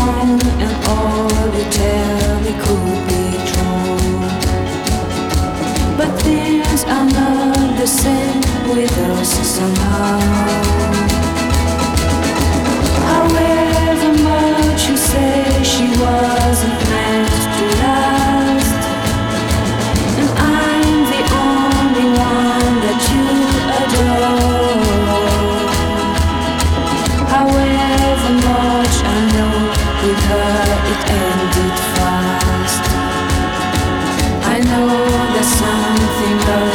wrong and all you tell me could be true. But things are not the same with us somehow. However much you say she wasn't meant to last, and I'm the only one that you adore. However much I know, with her it ended fast. I know there's something else